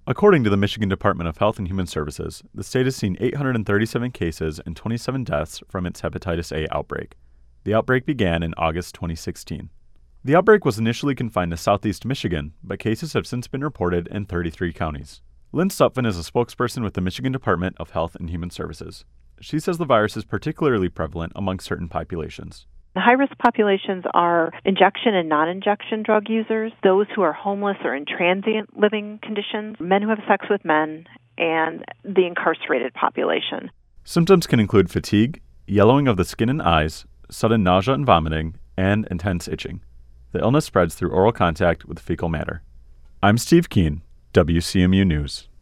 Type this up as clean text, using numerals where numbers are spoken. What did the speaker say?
According to the Michigan Department of Health and Human Services, the state has seen 837 cases and 27 deaths from its hepatitis A outbreak. The outbreak began in August 2016. The outbreak was initially confined to southeast Michigan, but cases have since been reported in 33 counties. Lynn Stupfin is a spokesperson with the Michigan Department of Health and Human Services. She says the virus is particularly prevalent among certain populations. The high-risk populations are injection and non-injection drug users, those who are homeless or in transient living conditions, men who have sex with men, and the incarcerated population. Symptoms can include fatigue, yellowing of the skin and eyes, sudden nausea and vomiting, and intense itching. The illness spreads through oral contact with fecal matter. I'm Steve Keene, WCMU News.